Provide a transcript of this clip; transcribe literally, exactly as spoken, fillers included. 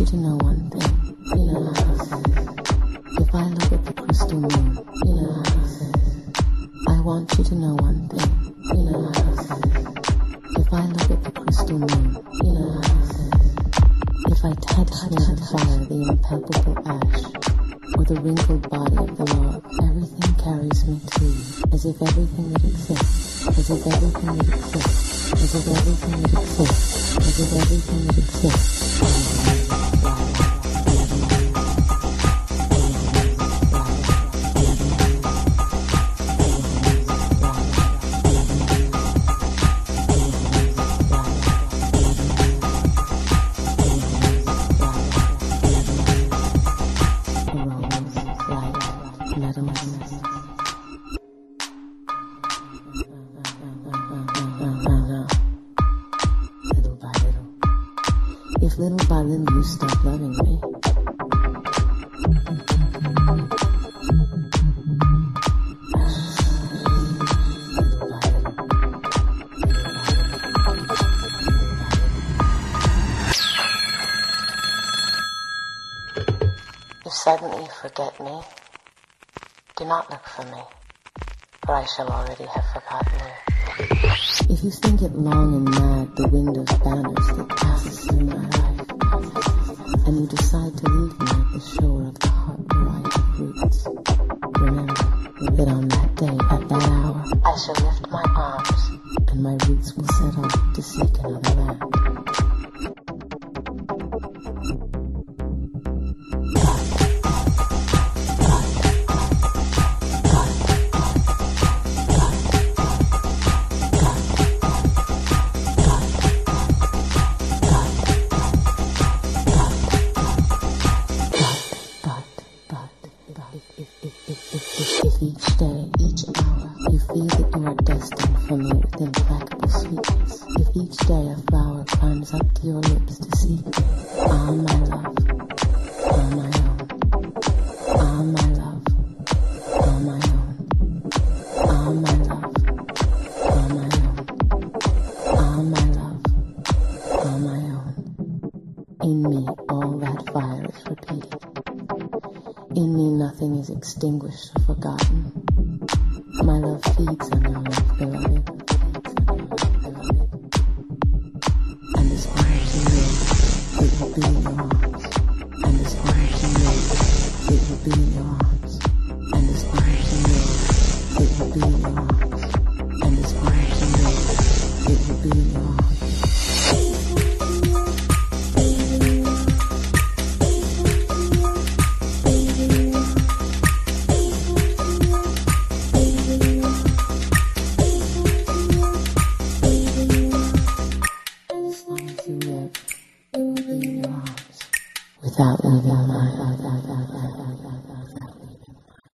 you to know one thing. You know how it says, if I look at the crystal moon, you know how it says, I want you to know one thing. You know how it says, if I look at the crystal moon, you know how it says, if I touch near the fire the impalpable ash, or the wrinkled body of the log, everything carries me to you, as if everything that exists, as if everything that exists, as if everything that exists, as if everything that exists. If little by little you stop loving me, if suddenly you forget me, do not look for me, for I shall already have forgotten you. If you think it long and mad, the wind of banners that passes through my life, and you decide to leave me at the shore of the heart where I have roots, remember that on that day, at that hour, I shall lift my arms, and my roots will set off to seek another land. If each day, each hour, you feel that you are destined for me with implacable sweetness, if each day a flower climbs up to your lips to seek me, ah, my love, ah, my own, ah, my love, ah, my own, ah, my love, ah, my own, ah, my love, ah, my own. In me, all that fire is repeated. In me nothing is extinguished or forgotten. My love feeds on your love, beloved. And as long as you live, it will be in your arms. And as long as you live, it will be in your arms. And as long as you live, it will be in your arms. And as long as you live, it will be in your arms. Without leaving my